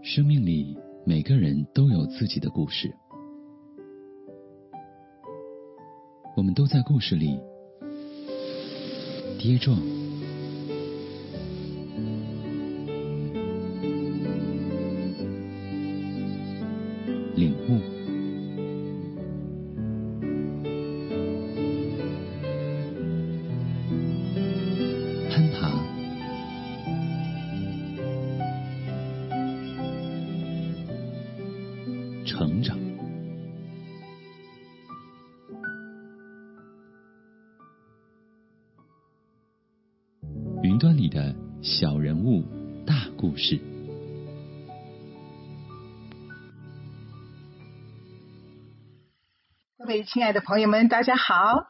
生命里每个人都有自己的故事，我们都在故事里跌撞、领悟、攀爬、成长。云端里的小人物大故事。 各位亲爱的朋友们，大家好。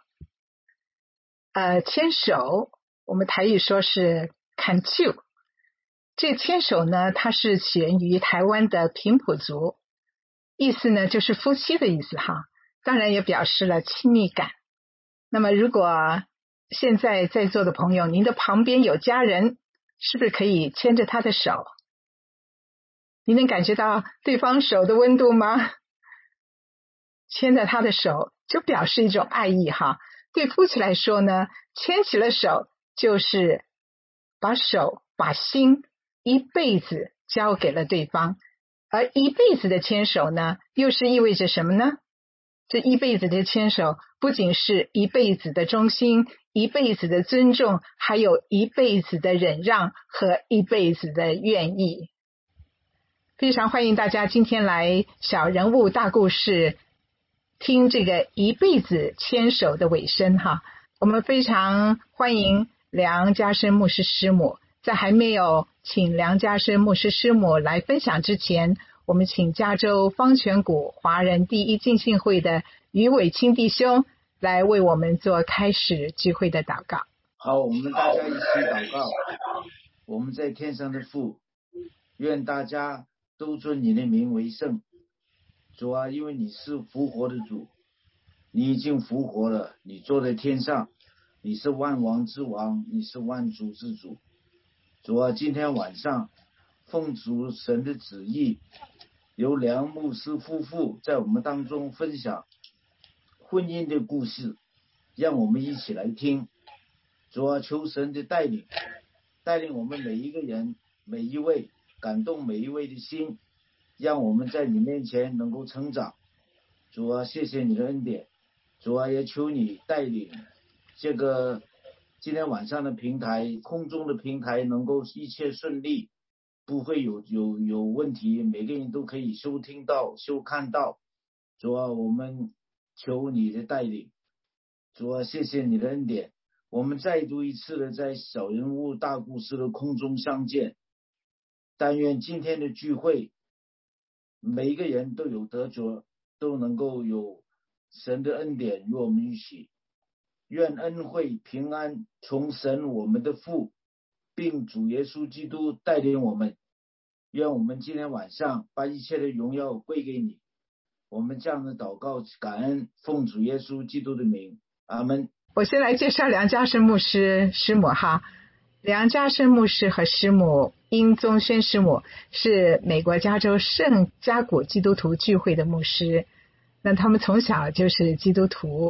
牵手，我们台语说是牵手。这牵手呢，它是起源于台湾的平埔族，意思呢就是夫妻的意思哈，当然也表示了亲密感。那么如果现在在座的朋友，您的旁边有家人，是不是可以牵着他的手？你能感觉到对方手的温度吗？牵着他的手就表示一种爱意哈。对夫妻来说呢，牵起了手就是把手把心一辈子交给了对方，而一辈子的牵手呢，又是意味着什么呢？这一辈子的牵手不仅是一辈子的忠心，一辈子的尊重，还有一辈子的忍让和一辈子的愿意。非常欢迎大家今天来小人物大故事，听这个一辈子牵手的尾声哈。我们非常欢迎梁家生牧师师母。在还没有请梁家生牧师师母来分享之前，我们请加州方泉谷华人第一浸信会的于伟清弟兄来为我们做开始聚会的祷告。 好，我们大家一起祷告。我们在天上的父，愿大家都尊你的名为圣。主啊，因为你是复活的主，你已经复活了，你坐在天上，你是万王之王，你是万主之主。主啊，今天晚上奉主神的旨意，由梁牧师夫妇在我们当中分享婚姻的故事，让我们一起来听。主啊，求神的带领我们每一个人每一位，感动每一位的心，让我们在你面前能够成长。主啊，谢谢你的恩典。主啊，也求你带领这个今天晚上的平台，空中的平台能够一切顺利，不会有问题，每个人都可以收听到收看到。主啊，我们求你的带领。主啊，谢谢你的恩典。我们再度一次的在小人物大故事的空中相见。但愿今天的聚会每一个人都有得着，都能够有神的恩典与我们一起。愿恩惠平安从神我们的父并主耶稣基督带领我们。愿我们今天晚上把一切的荣耀归给你。我们这样的祷告感恩，奉主耶稣基督的名，阿们。 我先来介绍梁家生牧师师母哈。梁家生牧师和师母殷宗轩师母是美国加州圣家谷基督徒聚会的牧师。那他们从小就是基督徒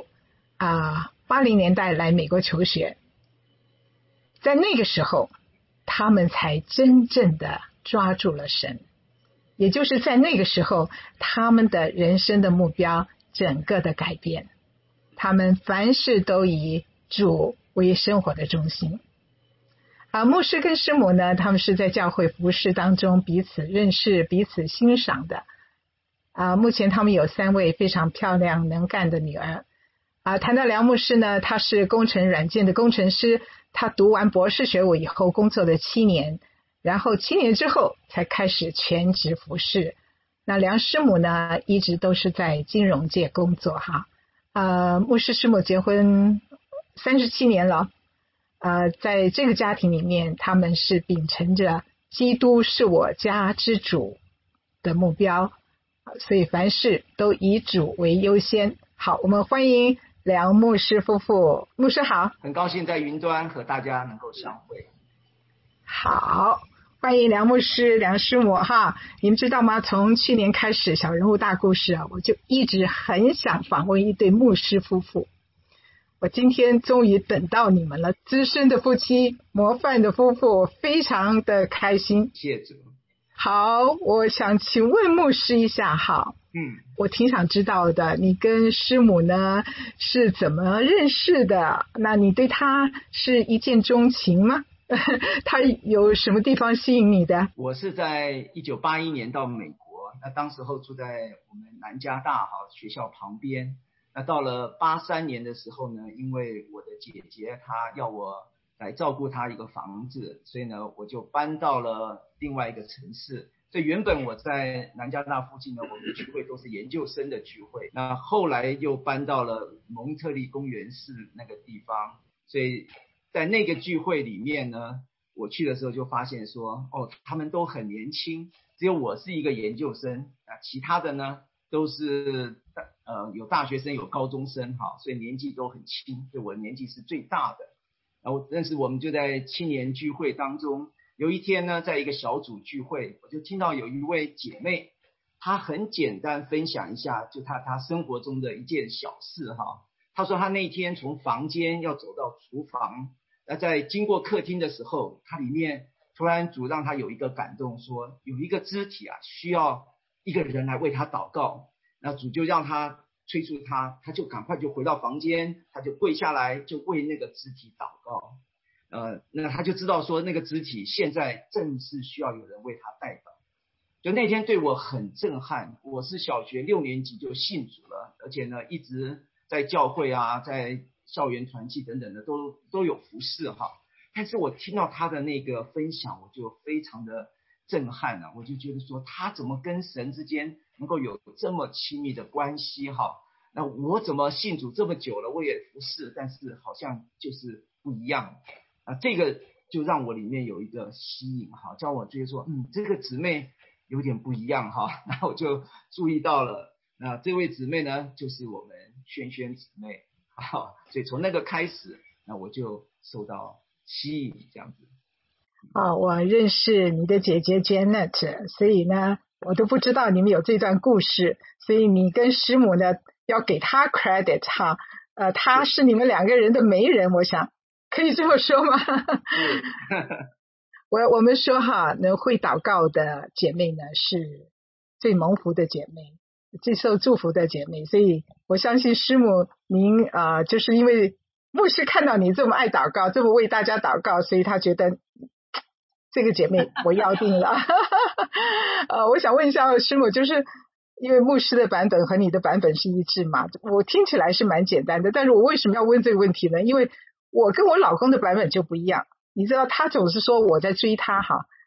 80年代来美国求学，在那个时候他们才真正的抓住了神，也就是在那个时候他们的人生的目标整个的改变，他们凡事都以主为生活的中心。牧师跟师母呢，他们是在教会服事当中彼此认识彼此欣赏的。目前他们有3位非常漂亮能干的女儿。谈到梁牧师呢，他是工程软件的工程师，他读完博士学位以后工作了7年，然后7年之后才开始全职服事。那梁师母呢，一直都是在金融界工作哈。牧师师母结婚37年了，在这个家庭里面，他们是秉承着基督是我家之主的目标，所以凡事都以主为优先。好，我们欢迎梁牧师夫妇。牧师好。 很高兴在云端和大家能够相会。 好， 欢迎梁牧师、梁师母哈！你们知道吗？从去年开始，小人物大故事啊，我就一直很想访问一对牧师夫妇。我今天终于等到你们了，资深的夫妻，模范的夫妇，我非常的开心。 谢主。 好，我想请问牧师一下哈。我挺想知道的，你跟师母呢是怎么认识的？那你对他是一见钟情吗？他有什么地方吸引你的？ 我是在1981年到美国，那当时候住在我们南加大学校旁边。那到了83年的时候呢，因为我的姐姐她要我来照顾她一个房子，所以呢我就搬到了另外一个城市。所以原本我在南加大附近呢，我们聚会都是研究生的聚会。那后来又搬到了蒙特利公园市那个地方，所以在那个聚会里面呢，我去的时候就发现说，他们都很年轻，只有我是一个研究生，其他的呢都是有大学生有高中生所以年纪都很轻，所以我的年纪是最大的。然后但是我们就在青年聚会当中，有一天呢，在一个小组聚会，我就听到有一位姐妹，她很简单分享一下就她生活中的一件小事她说她那天从房间要走到厨房，在经过客厅的时候，她里面突然主让她有一个感动，说有一个肢体需要一个人来为她祷告。那主就让她催促她，她就赶快就回到房间，她就跪下来就为那个肢体祷告。那她就知道说那个肢体现在正是需要有人为她代祷。就那天对我很震撼，我是小学6年级就信主了，而且呢一直在教会在校园团契等等的都有服侍但是我听到他的那个分享，我就非常的震撼我就觉得说他怎么跟神之间能够有这么亲密的关系那我怎么信主这么久了，我也服侍，但是好像就是不一样这个就让我里面有一个吸引叫我觉得说这个姊妹有点不一样那我就注意到了，那这位姊妹呢就是我们萱姊妹所以从那个开始，那我就受到吸引这样子我认识你的姐姐 Janet， 所以呢我都不知道你们有这段故事，所以你跟师母呢要给她 credit 她是你们2个人的媒人，我想可以这么说吗？我们说能会祷告的姐妹呢是最蒙福的姐妹，最受祝福的姐妹，所以我相信师母您就是因为牧师看到你这么爱祷告，这么为大家祷告，所以他觉得这个姐妹我要定了我想问一下师母，就是因为牧师的版本和你的版本是一致嘛，我听起来是蛮简单的，但是我为什么要问这个问题呢？因为我跟我老公的版本就不一样，你知道他总是说我在追他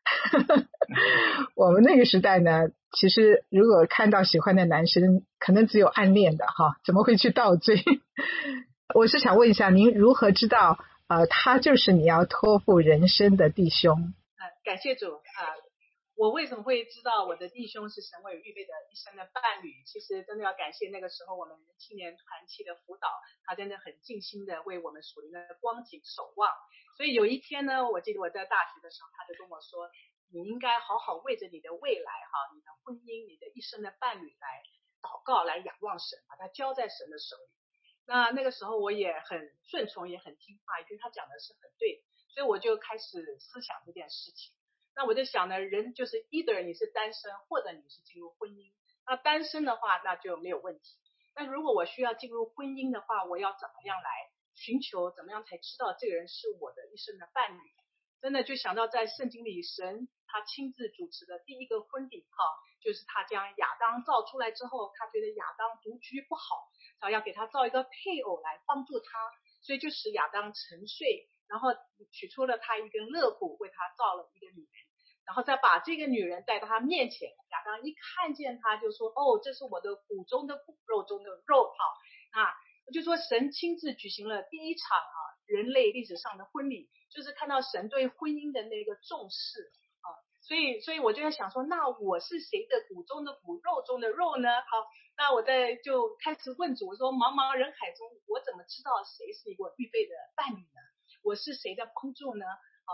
我们那个时代呢，其实如果看到喜欢的男生可能只有暗恋的怎么会去倒追我是想问一下您如何知道他就是你要托付人生的弟兄？ 感谢主我为什么会知道我的弟兄是神为预备的一生的伴侣？其实真的要感谢那个时候我们青年团契的辅导，他真的很尽心的为我们属灵的光景守望。所以有一天呢，我记得我在大学的时候，他就跟我说，你应该好好为着你的未来你的婚姻，你的一生的伴侣来祷告，来仰望神，把它交在神的手里。那个时候我也很顺从，也很听话，也觉得他讲的是很对，所以我就开始思想这件事情。那我就想呢，人就是 either 你是单身，或者你是进入婚姻。那单身的话那就没有问题，但如果我需要进入婚姻的话，我要怎么样来寻求，怎么样才知道这个人是我的一生的伴侣？真的就想到在圣经里，神他亲自主持的第一个婚礼就是他将亚当造出来之后，他觉得亚当独居不好，要给他造一个配偶来帮助他，所以就使亚当沉睡，然后取出了他一根肋骨，为他造了一个女人，然后再把这个女人带到他面前。亚当一看见他就说，这是我的骨中的骨，肉中的肉就说神亲自举行了第一场人类历史上的婚礼，就是看到神对婚姻的那个重视所以我就在想说，那我是谁的骨中的骨，肉中的肉呢？那我就开始问主，我说茫茫人海中，我怎么知道谁是一个预备的伴侣呢？我是谁的帮助呢？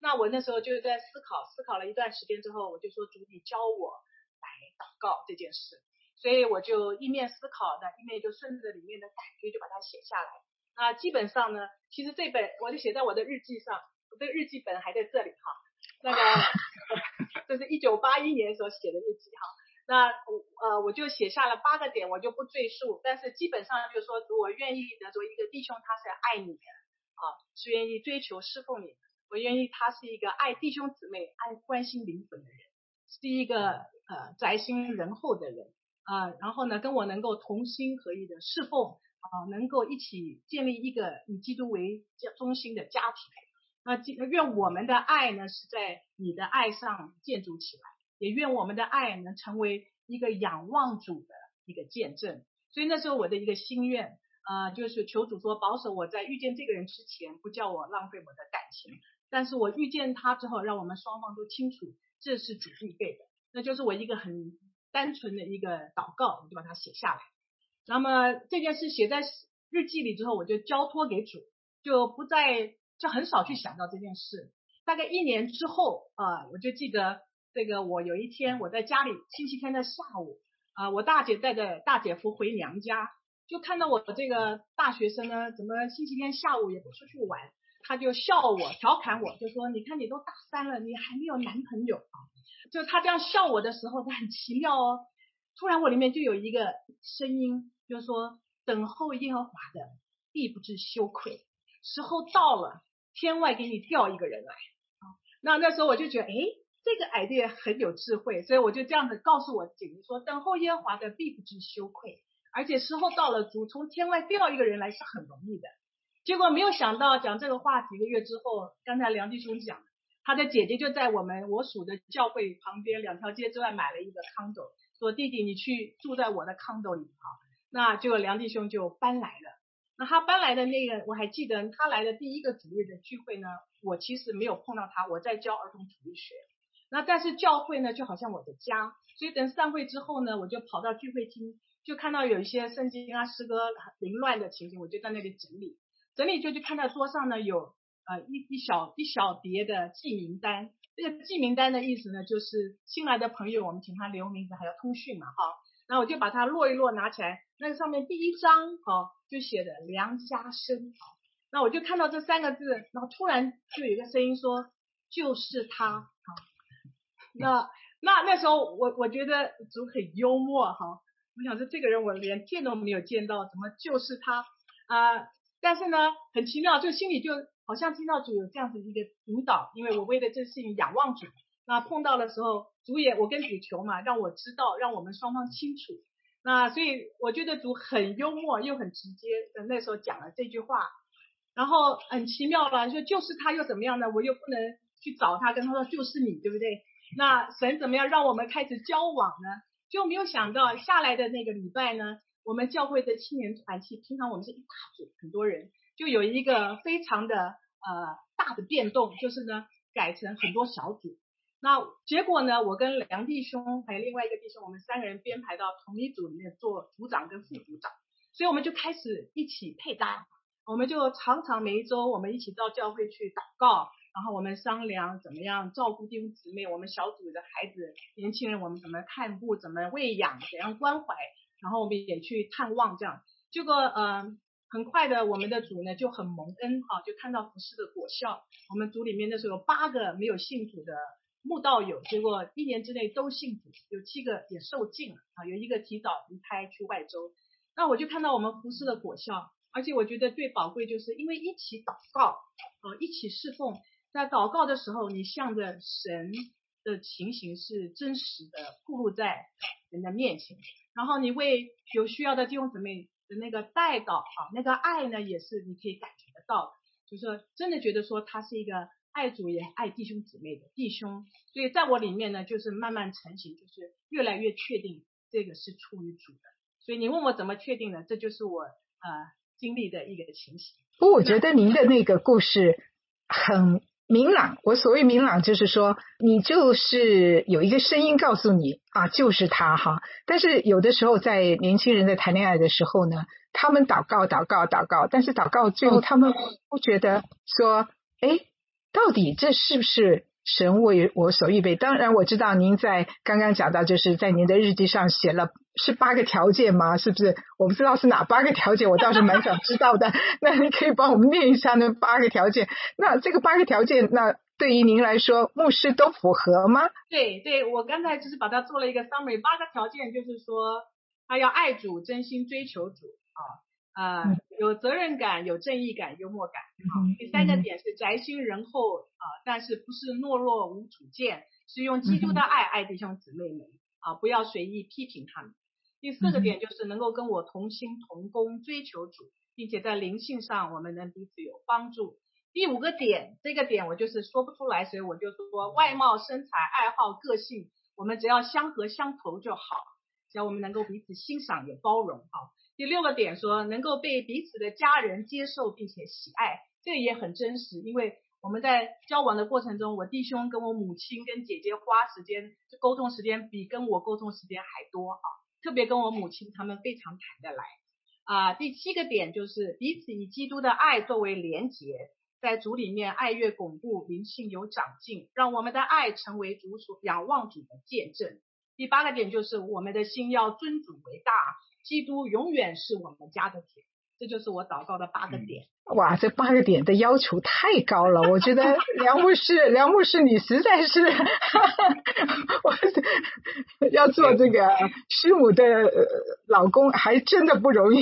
那我那时候就在思考了一段时间之后，我就说主你教我来祷告这件事，所以我就一面思考呢，一面就顺着里面的感觉就把它写下来。那基本上呢，其实这本我就写在我的日记上，我这个日记本还在这里哈。那个这是1981年所写的日记哈。那我就写下了8个点，我就不赘述，但是基本上就是说，我愿意的作为一个弟兄，他是爱你的是愿意追求侍奉你的，我愿意他是一个爱弟兄姊妹、爱关心灵魂的人，是一个宅心仁厚的人然后呢，跟我能够同心合意的侍奉能够一起建立一个以基督为中心的家庭愿我们的爱呢是在你的爱上建筑起来，也愿我们的爱能成为一个仰望主的一个见证。所以那时候我的一个心愿就是求主说保守我在遇见这个人之前，不叫我浪费我的感情，但是我遇见他之后，让我们双方都清楚这是主预备的。那就是我一个很单纯的一个祷告，我就把它写下来。那么这件事写在日记里之后，我就交托给主，就很少去想到这件事。大概1年之后我就记得这个我有一天我在家里，星期天的下午我大姐带着大姐夫回娘家，就看到我这个大学生呢，怎么星期天下午也不出去玩，他就笑我调侃我，就说你看你都大3了，你还没有男朋友就他这样笑我的时候很奇妙突然我里面就有一个声音，就是说等候耶和华的必不致羞愧，时候到了，天外给你调一个人来那时候我就觉得这个 idea 很有智慧，所以我就这样子告诉我姐姐说，等候耶和华的必不致羞愧，而且时候到了，主从天外调一个人来是很容易的。结果没有想到讲这个话几个月之后，刚才梁弟兄讲他的姐姐就在我属的教会旁边2条街之外买了一个 condo， 说弟弟你去住在我的 condo 里那结果梁弟兄就搬来了。那他搬来的那个我还记得，他来的第一个主日的聚会呢，我其实没有碰到他，我在教儿童主日学。那但是教会呢就好像我的家，所以等散会之后呢，我就跑到聚会厅，就看到有一些圣经诗歌凌乱的情形，我就在那里整理就看到桌上呢有一小叠的记名单。这个记名单的意思呢，就是新来的朋友我们请他留名字还要通讯嘛然后我就把它摞一摞拿起来，那个上面第一张就写的梁家生那我就看到这3个字，然后突然就有一个声音说就是他那时候我觉得主很幽默我想说这个人我连见都没有见到，怎么就是他但是呢很奇妙，就心里就好像听到主有这样子一个引导，因为我为了这事情仰望主，那碰到的时候主也我跟主求嘛，让我知道，让我们双方清楚。那所以我觉得主很幽默又很直接的那时候讲了这句话，然后很奇妙了，说就是他又怎么样呢？我又不能去找他跟他说就是你，对不对？那神怎么样让我们开始交往呢？就没有想到下来的那个礼拜呢，我们教会的青年团体，平常我们是一大组很多人，就有一个非常的大的变动，就是呢改成很多小组。那结果呢，我跟梁弟兄还有另外一个弟兄，我们3个人编排到同一组里面做组长跟副组长，所以我们就开始一起配搭，我们就常常每一周我们一起到教会去祷告，然后我们商量怎么样照顾弟兄姊妹，我们小组的孩子年轻人我们怎么看顾，怎么喂养，怎样关怀，然后我们也去探望这样。结果很快的我们的组呢就很蒙恩就看到服事的果效。我们组里面那时候有8个没有信主的慕道友，结果1年之内都信主，有7个也受浸了有一个提早离开去外州。那我就看到我们服事的果效，而且我觉得最宝贵就是因为一起祷告一起侍奉，在祷告的时候你向着神的情形是真实的暴露在人的面前，然后你为有需要的弟兄姊妹的那个代祷那个爱呢也是你可以感觉得到的，就是说真的觉得说他是一个爱主也爱弟兄姊妹的弟兄。所以在我里面呢就是慢慢成型，就是越来越确定这个是出于主的。所以你问我怎么确定呢？这就是我经历的一个情形。 我觉得您的那个故事很明朗，我所谓明朗就是说你就是有一个声音告诉你就是他但是有的时候在年轻人在谈恋爱的时候呢，他们祷告，但是祷告最后他们不觉得说到底这是不是神为我所预备？当然我知道您在刚刚讲到，就是在您的日记上写了是8个条件吗？是不是？我不知道是哪8个条件，我倒是蛮想知道的。那你可以帮我们念一下那8个条件。那这个8个条件，那对于您来说，牧师都符合吗？ 对，我刚才就是把它做了一个 summary， 8个条件就是说，他要爱主，真心追求主有责任感，有正义感，幽默感。第3个点是宅心仁厚但是不是懦弱无主见，是用基督的爱爱弟兄姊妹们不要随意批评他们。第4个点就是能够跟我同心同工，追求主，并且在灵性上我们能彼此有帮助。第5个点，这个点我就是说不出来，所以我就说外貌、身材、爱好、个性，我们只要相合相投就好，只要我们能够彼此欣赏也包容第6个点说能够被彼此的家人接受并且喜爱，这个也很真实，因为我们在交往的过程中，我弟兄跟我母亲跟姐姐花时间沟通时间比跟我沟通时间还多特别跟我母亲他们非常谈得来第7个点就是彼此以基督的爱作为连结，在主里面爱越巩固，灵性有长进，让我们的爱成为主所仰望主的见证。第8个点就是我们的心要尊主为大，基督永远是我们家的铁。这就是我祷告的8个点。 哇，这8个点的要求太高了，我觉得梁牧师你实在是我要做这个师母的老公还真的不容易。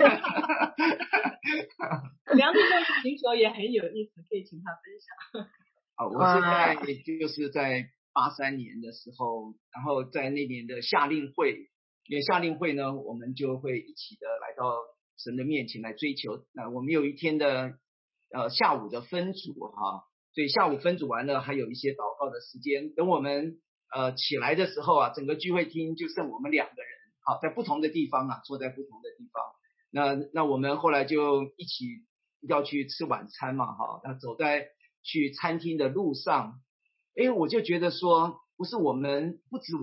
梁弟兄的寻求也很有意思，可以请他分享。 我现在就是在83年的时候，然后在那年的夏令会，因为夏令会呢，我们就会一起的来到神的面前来追求。那我们有一天的下午的分组所以下午分组完了，还有一些祷告的时间。等我们起来的时候整个聚会厅就剩我们2个人，在不同的地方坐在不同的地方。那我们后来就一起要去吃晚餐嘛那走在去餐厅的路上，我就觉得说，不止我们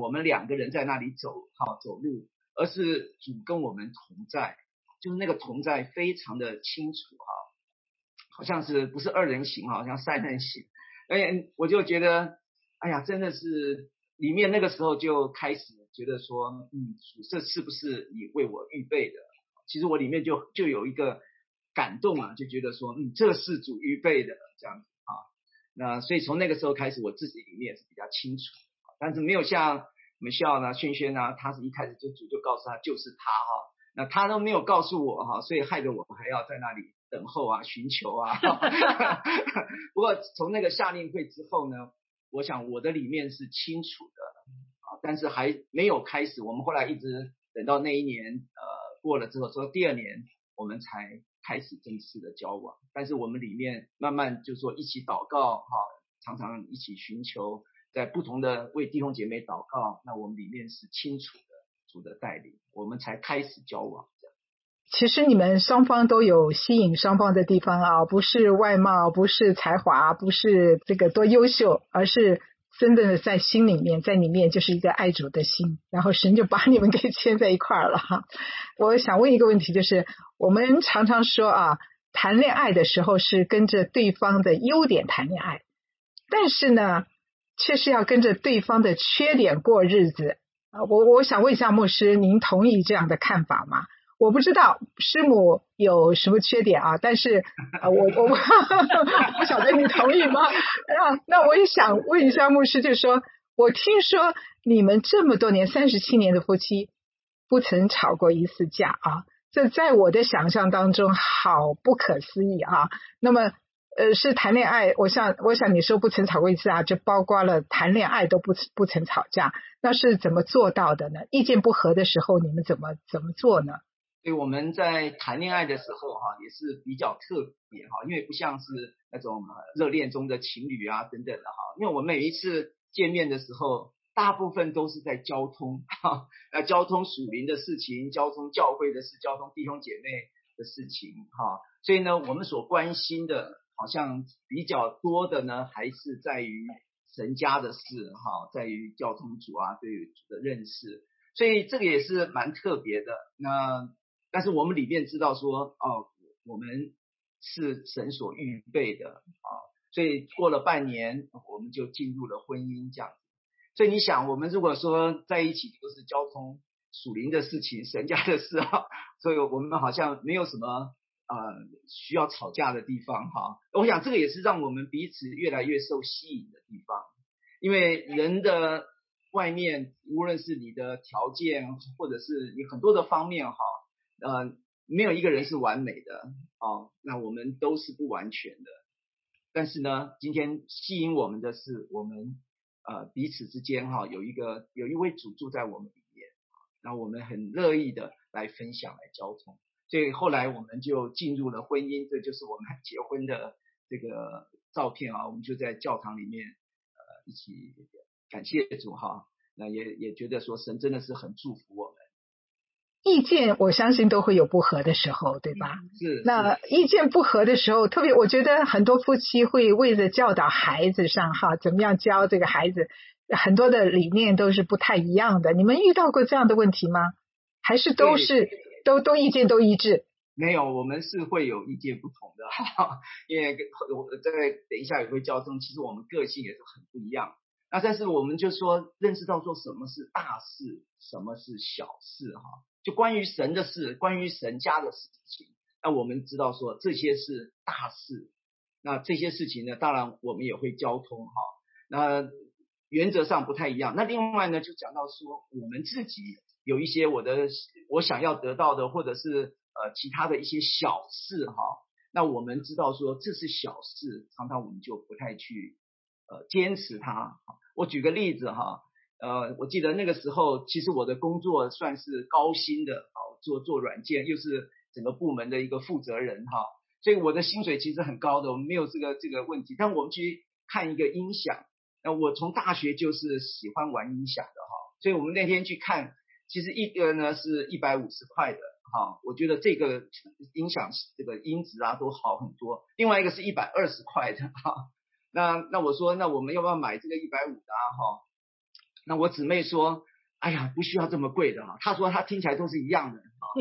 2个人在那里走路，而是主跟我们同在，就是那个同在非常的清楚好像是不是2人行好像3人行。我就觉得真的是里面那个时候就开始觉得说主这是不是你为我预备的。其实我里面就有一个感动就觉得说这是主预备的这样子那所以从那个时候开始，我自己里面是比较清楚，但是没有像Michelle 呢、萱萱他是一开始主就告诉他就是他那他都没有告诉我所以害得我还要在那里等候寻求不过从那个夏令会之后呢，我想我的里面是清楚的但是还没有开始。我们后来一直等到那一年过了之后，说第2年我们才开始正式的交往。但是我们里面慢慢就说一起祷告常常一起寻求，在不同的为弟兄姐妹祷告，那我们里面是清楚的主的带领，我们才开始交往这样。 其实你们双方都有吸引双方的地方不是外貌，不是才华，不是这个多优秀，而是真的在心里面，在里面就是一个爱主的心，然后神就把你们给牵在一块儿了我想问一个问题，就是我们常常说谈恋爱的时候是跟着对方的优点谈恋爱，但是呢却是要跟着对方的缺点过日子我想问一下牧师，您同意这样的看法吗？我不知道师母有什么缺点但是我不晓得你同意吗那我也想问一下牧师，就是说我听说你们这么多年37年的夫妻不曾吵过一次架这在我的想象当中好不可思议那么是谈恋爱，我想你说不曾吵过一次就包括了谈恋爱都不曾吵架，那是怎么做到的呢？意见不合的时候你们怎么做呢？ 所以我们在谈恋爱的时候也是比较特别因为不像是那种热恋中的情侣等等的因为我们每一次见面的时候，大部分都是在交通交通属灵的事情，交通教会的事，交通弟兄姐妹的事情所以呢，我们所关心的好像比较多的呢，还是在于神家的事在于交通主对于主的认识，所以这个也是蛮特别的。但是我们里面知道说我们是神所预备的所以过了半年，我们就进入了婚姻这样子。所以你想，我们如果说在一起都是交通属灵的事情、神家的事啊，所以我们好像没有什么需要吵架的地方哈。我想这个也是让我们彼此越来越受吸引的地方，因为人的外面，无论是你的条件，或者是你很多的方面哈，没有一个人是完美的那我们都是不完全的。但是呢，今天吸引我们的是我们彼此之间有一位主住在我们里面，那我们很乐意的来分享来交通，所以后来我们就进入了婚姻，这就是我们结婚的这个照片我们就在教堂里面一起感谢主那也觉得说神真的是很祝福我们。 意见我相信都会有不合的时候，对吧？ 是。 那意见不合的时候，特别我觉得很多夫妻会为了教导孩子上怎么样教这个孩子，很多的理念都是不太一样的。你们遇到过这样的问题吗？还是都是都意见都一致？ 没有，我们是会有意见不同的因为我等一下也会交通，其实我们个性也是很不一样。那但是我们就说认识到说什么是大事，什么是小事就关于神的事，关于神家的事情，那我们知道说这些是大事，那这些事情呢，当然我们也会交通那原则上不太一样。那另外呢，就讲到说我们自己有一些我想要得到的，或者是其他的一些小事那我们知道说这是小事，常常我们就不太去坚持它。我举个例子我记得那个时候其实我的工作算是高薪的做软件，又是整个部门的一个负责人所以我的薪水其实很高的，我们没有这个问题。但我们去看一个音响，那我从大学就是喜欢玩音响的所以我们那天去看，其实一个呢是150块的我觉得这个音响这个音质都好很多，另外一个是120块的那我说那我们要不要买这个150的那我姊妹说哎呀不需要这么贵的她说她听起来都是一样的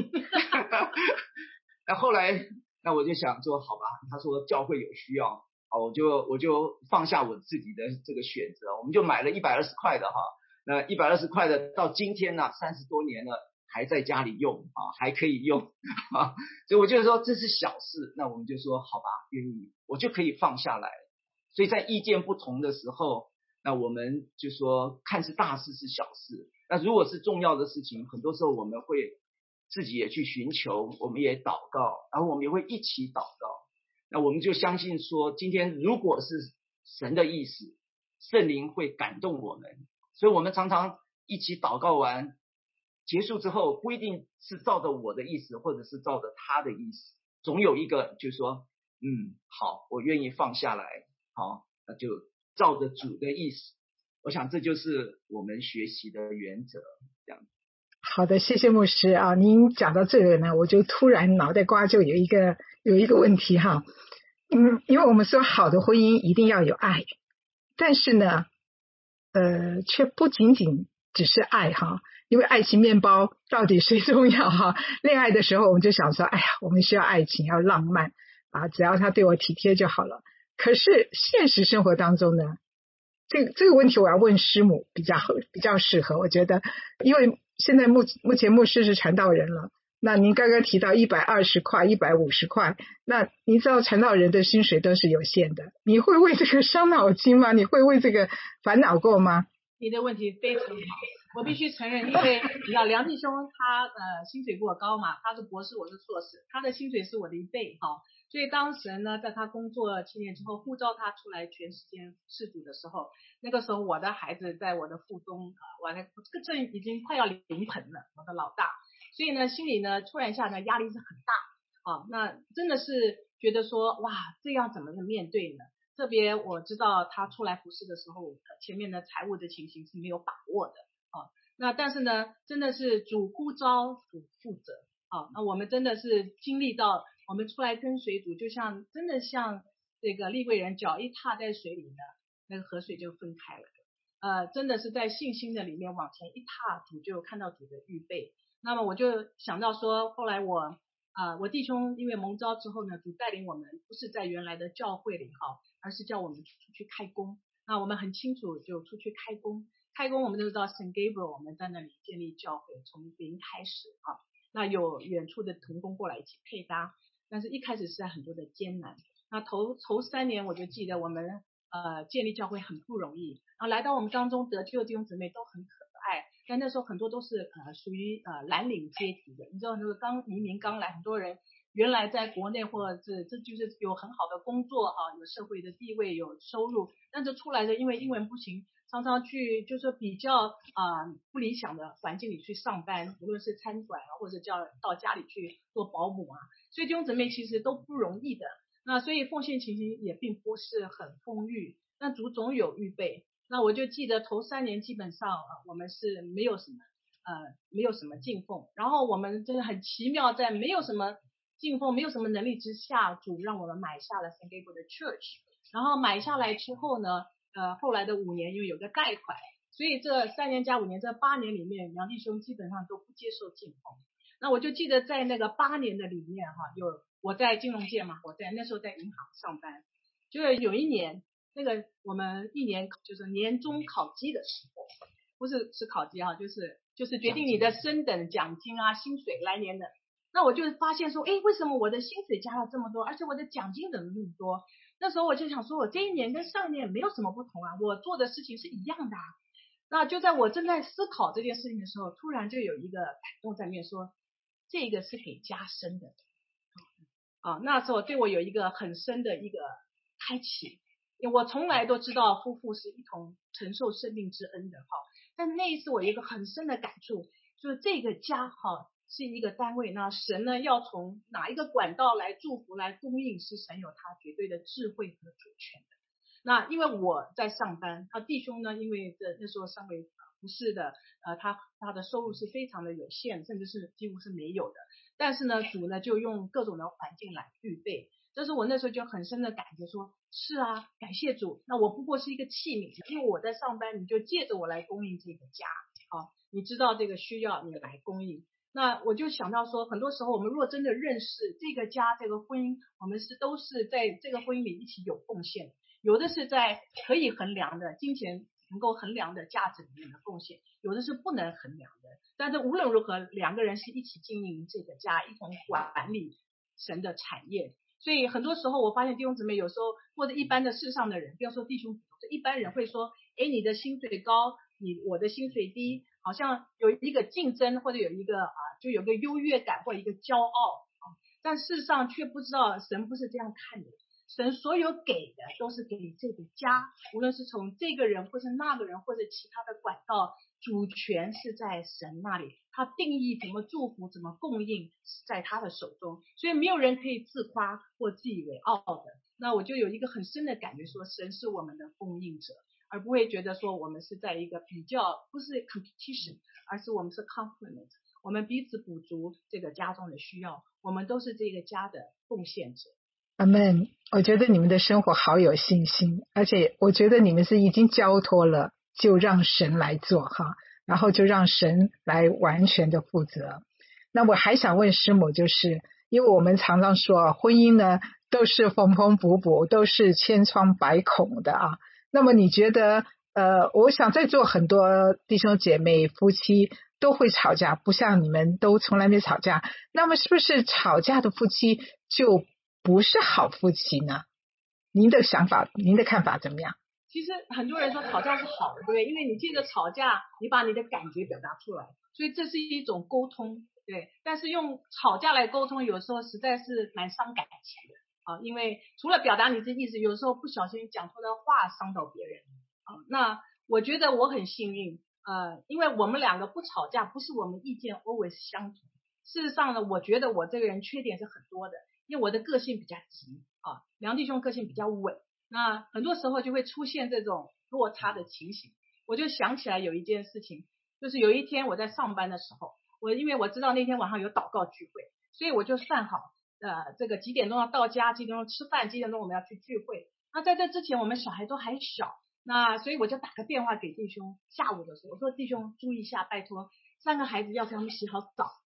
那后来那我就想说好吧，她说教会有需要我就放下我自己的这个选择，我们就买了120块的那120块的到今天呢30多年了还在家里用还可以用所以我就说这是小事，那我们就说好吧，愿意我就可以放下来。所以在意见不同的时候，那我们就说看是大事是小事，那如果是重要的事情，很多时候我们会自己也去寻求，我们也祷告，然后我们也会一起祷告。那我们就相信说今天如果是神的意思，圣灵会感动我们，所以我们常常一起祷告完结束之后，不一定是照着我的意思，或者是照着他的意思，总有一个就是说好，我愿意放下来那就照着主的意思。我想这就是我们学习的原则这样。 好的，谢谢牧师您讲到这个呢，我就突然脑袋瓜就有一个问题因为我们说好的婚姻一定要有爱，但是呢却不仅仅只是爱因为爱情面包到底谁重要恋爱的时候我们就想说哎呀我们需要爱情，要浪漫只要他对我体贴就好了。可是现实生活当中呢，这个问题我要问师母比较适合，我觉得因为现在目前牧师是传道人了，那您刚刚提到120块150块，那您知道传道人的薪水都是有限的，你会为这个伤脑筋吗？你会为这个烦恼过吗？ 你的问题非常好，我必须承认，因为你知道梁弟兄他薪水比我高嘛，他是博士我是硕士，他的薪水是我的1倍所以当时呢在他工作7年之后呼召他出来全时间侍主的时候，那个时候我的孩子在我的腹中我这个证已经快要临盆了，我的老大，所以呢心里呢突然一下呢压力是很大那真的是觉得说哇这样怎么面对呢？特别我知道他出来服侍的时候前面的财务的情形是没有把握的那但是呢真的是主呼召主负责那我们真的是经历到我们出来跟随主，就像真的像这个利未人脚一踏在水里呢，那个河水就分开了真的是在信心的里面往前一踏，主就看到主的预备。那么我就想到说后来我我弟兄因为蒙召之后呢，主带领我们不是在原来的教会里而是叫我们出去开工。那我们很清楚就出去开工，我们都知道 St. Gabriel 我们在那里建立教会，从零开始那有远处的同工过来一起配搭，但是一开始是在很多的艰难。那头3年我就记得我们建立教会很不容易，然后来到我们当中得救的弟兄姊妹都很可爱，但那时候很多都是属于蓝领阶级的，你知道那个移民刚来，很多人原来在国内或者这就是有很好的工作有社会的地位有收入，但是出来的因为英文不行，常常去就是比较不理想的环境里去上班，无论是餐馆或者叫到家里去做保姆所以弟兄姊妹其实都不容易的。那所以奉献情形也并不是很丰裕，那主总有预备。那我就记得头3年基本上我们是没有什么敬奉，然后我们真的很奇妙，在没有什么敬奉没有什么能力之下，主让我们买下了 St. Gabriel 的 Church， 然后买下来之后呢后来的5年因为有个贷款，所以这3年加5年这8年里面，梁弟兄基本上都不接受敬奉。那我就记得在那个8年的里面有我在金融界嘛，我在那时候在银行上班，就是有一年那个我们一年就是年终考绩的时候，不是考绩就是决定你的升等奖金薪水来年的。那我就发现说为什么我的薪水加了这么多，而且我的奖金怎么那么多？那时候我就想说我这一年跟上一年没有什么不同我做的事情是一样的那就在我正在思考这件事情的时候，突然就有一个感动在面说这个是给加深的那时候对我有一个很深的一个开启，因为我从来都知道夫妇是一同承受生命之恩的但那一次我有一个很深的感触，就是这个家是一个单位，那神呢要从哪一个管道来祝福来供应，是神有他绝对的智慧和主权的。那因为我在上班，弟兄呢因为那时候稍微不是的他的收入是非常的有限，甚至是几乎是没有的，但是呢主呢就用各种的环境来预备。这是我那时候就很深的感觉说是感谢主，那我不过是一个器皿，因为我在上班，你就借着我来供应这个家你知道这个需要你来供应。那我就想到说很多时候我们若真的认识这个家这个婚姻，我们都是在这个婚姻里一起有贡献，有的是在可以衡量的金钱能够衡量的价值里面的贡献，有的是不能衡量的，但是无论如何2个人是一起经营这个家，一同管理神的产业。所以很多时候我发现弟兄姊妹有时候或者一般的世上的人，不要说弟兄姊妹，一般人会说你的薪水高我的薪水低，好像有一个竞争或者有一个就有个优越感或者一个骄傲但事实上却不知道神不是这样看的，神所有给的都是给这个家，无论是从这个人或是那个人或者其他的管道，主权是在神那里，他定义怎么祝福怎么供应是在他的手中，所以没有人可以自夸或自以为傲的。那我就有一个很深的感觉说神是我们的供应者，而不会觉得说我们是在一个比较，不是 competition， 而是我们是 complement， 我们彼此补足这个家中的需要，我们都是这个家的贡献者。 阿们，我觉得你们的生活好有信心，而且我觉得你们是已经交托了，就让神来做然后就让神来完全的负责。那我还想问师母，就是因为我们常常说婚姻呢都是缝缝补补，都是千疮百孔的那么你觉得我想在座很多弟兄姐妹夫妻都会吵架，不像你们都从来没吵架，那么是不是吵架的夫妻就不是好夫妻呢？您的想法您的看法怎么样？ 其实很多人说吵架是好的，对不对？因为你借着吵架你把你的感觉表达出来，所以这是一种沟通，对。但是用吵架来沟通有时候实在是蛮伤感情的因为除了表达你的意思，有时候不小心讲错的话伤到别人那我觉得我很幸运因为我们2个不吵架，不是我们意见 always 相同，事实上呢我觉得我这个人缺点是很多的，因为我的个性比较急梁弟兄个性比较稳，那很多时候就会出现这种落差的情形。我就想起来有一件事情，就是有一天我在上班的时候，因为我知道那天晚上有祷告聚会，所以我就算好这个几点钟要到家，几点钟吃饭，几点钟我们要去聚会。那在这之前我们小孩都还小，那所以我就打个电话给弟兄，下午的时候我说弟兄注意一下，拜托3个孩子要给他们洗好澡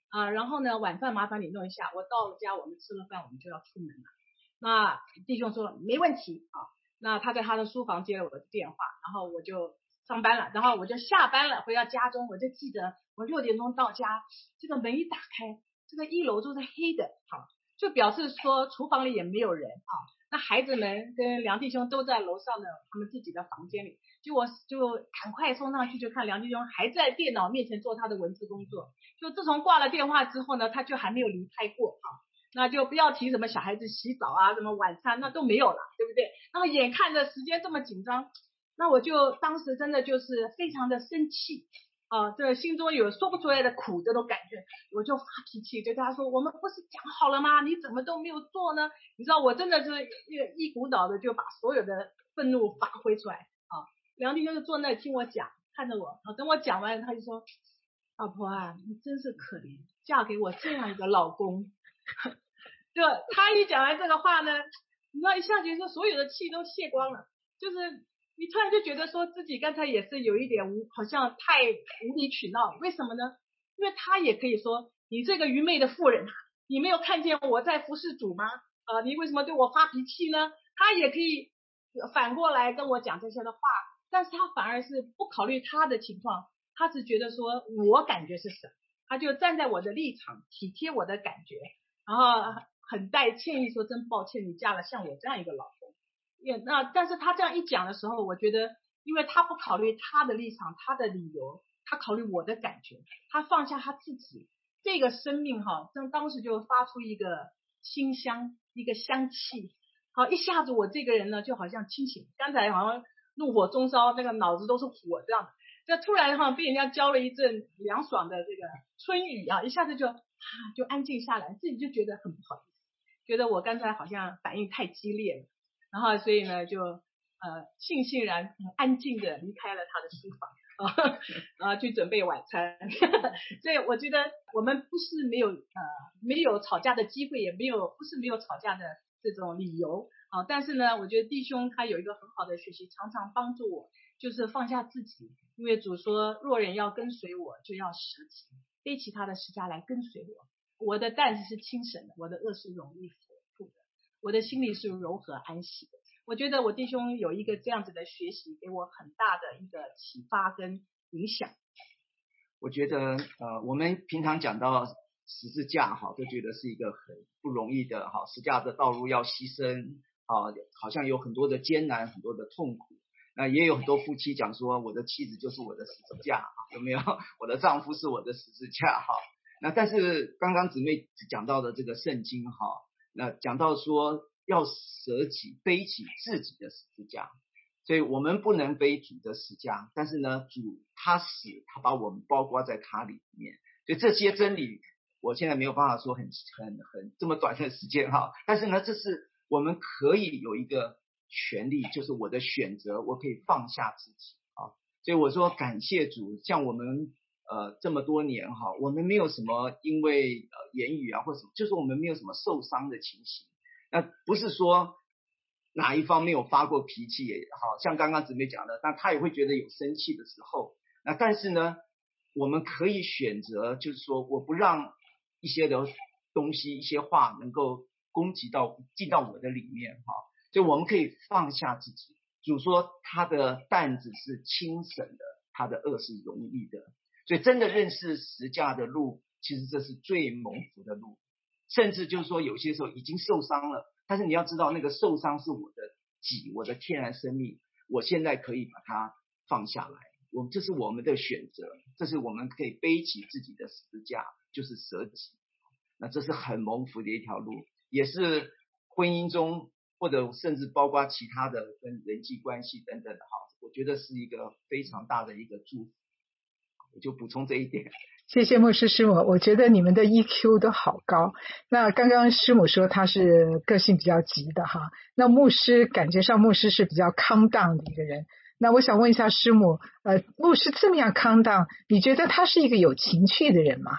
然后呢晚饭麻烦你弄一下，我到了家我们吃了饭我们就要出门了。那弟兄说没问题啊，那他在他的书房接了我的电话，然后我就上班了，然后我就下班了，回到家中，我就记得我6点钟到家，这个门一打开，这个1楼都是黑的，好，就表示说厨房里也没有人啊。那孩子们跟梁弟兄都在楼上的他们自己的房间里，我就赶快冲上去，就看梁弟兄还在电脑面前做他的文字工作。就自从挂了电话之后呢，他就还没有离开过啊。那就不要提什么小孩子洗澡啊，什么晚餐那都没有了，对不对？然后眼看着时间这么紧张，那我就当时真的就是非常的生气啊，这心中有说不出来的苦这种感觉，我就发脾气，就跟他说我们不是讲好了吗？你怎么都没有做呢？你知道我真的是一股脑的就把所有的愤怒发挥出来啊。梁弟兄就坐那听我讲，看着我，等我讲完他就说，老婆啊，你真是可怜，嫁给我这样一个老公。就他一讲完这个话呢，你知道一下觉得所有的气都泄光了，就是你突然就觉得说自己刚才也是有一点好像太无理取闹。为什么呢？因为他也可以说你这个愚昧的妇人，你没有看见我在服侍主吗？你为什么对我发脾气呢？他也可以反过来跟我讲这些的话，但是他反而是不考虑他的情况，他只觉得说我感觉是什么，他就站在我的立场体贴我的感觉，然后很带歉意说真抱歉你嫁了像我这样一个老公。但是他这样一讲的时候，我觉得因为他不考虑他的立场他的理由，他考虑我的感觉，他放下他自己这个生命当时就发出一个馨香，一个香气，好，一下子我这个人呢就好像清醒，刚才好像怒火中烧，那个脑子都是火这样的，这突然被人家浇了一阵凉爽的这个春雨啊，一下子就安静下来，自己就觉得很不好意思，觉得我刚才好像反应太激烈了，然后所以呢就悻悻然很安静的离开了他的书房去准备晚餐所以我觉得我们不是没有吵架的机会，也不是没有吵架的这种理由但是呢我觉得弟兄他有一个很好的学习，常常帮助我就是放下自己，因为主说若人要跟随我就要舍己，背起他的十架来跟随我的担子是轻省的，我的恶是容易负的，我的心里是柔和安息的。我觉得我弟兄有一个这样子的学习，给我很大的一个启发跟影响。 我觉得我们平常讲到十字架都觉得是一个很不容易的十字架的道路要牺牲好像有很多的艰难，很多的痛苦。那也有很多夫妻讲说我的妻子就是我的十字架有没有？我的丈夫是我的十字架那但是刚刚姊妹讲到的这个圣经那讲到说要舍己背起自己的十字架，所以我们不能背主的十字架，但是呢主他死，他把我们包括在他里面，所以这些真理我现在没有办法说很这么短的时间但是呢这是我们可以有一个权利，就是我的选择，我可以放下自己所以我说感谢主，像我们这么多年我们没有什么因为言语或什么，就是我们没有什么受伤的情形。那不是说哪一方没有发过脾气也像刚刚姊妹讲的，那他也会觉得有生气的时候，那但是呢我们可以选择，就是说我不让一些的东西一些话能够进到我的里面所以我们可以放下自己。主说他的担子是轻省的，他的恶是容易的，所以真的认识十架的路，其实这是最蒙福的路。甚至就是说有些时候已经受伤了，但是你要知道那个受伤是我的己，我的天然生命，我现在可以把它放下来，这是我们的选择，这是我们可以背起自己的十字架，就是舍己。那这是很蒙福的一条路，也是婚姻中或者甚至包括其他的跟人际关系等等的我觉得是一个非常大的一个祝福。我就补充这一点。 谢谢牧师师母，我觉得你们的 EQ 都好高。那刚刚师母说他是个性比较急的那牧师感觉上牧师是比较 calm down 的一个人。那我想问一下师母，牧师这么样 calm down， 你觉得他是一个有情趣的人吗？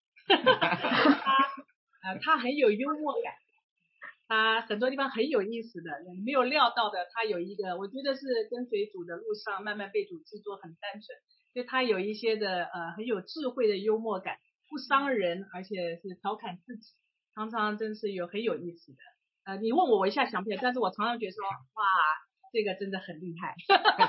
他很有幽默感，他很多地方很有意思的，你没有料到的，他有一个我觉得是跟随主的路上慢慢被主制作很单纯，所以他有一些的很有智慧的幽默感， 不伤人，而且是调侃自己，常常真是很有意思的。你问我一下想不起来，但是我常常觉得说，哇，这个真的很厉害。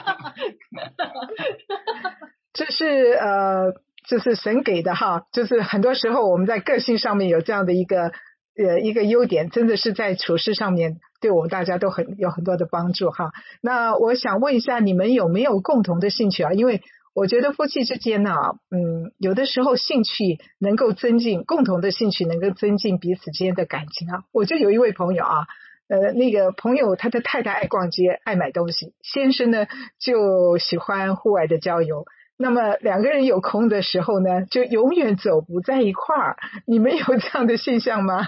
这是神给的哈，就是很多时候我们在个性上面有这样的一个优点，真的是在处事上面对我们大家都有很多的帮助哈。那我想问一下，你们有没有共同的兴趣啊？因为我觉得夫妻之间呢，有的时候兴趣能够增进，共同的兴趣能够增进彼此之间的感情啊。我就有一位朋友啊，那个朋友他的太太爱逛街，爱买东西，先生呢就喜欢户外的郊游。那么两个人有空的时候呢，就永远走不在一块儿。你们有这样的现象吗？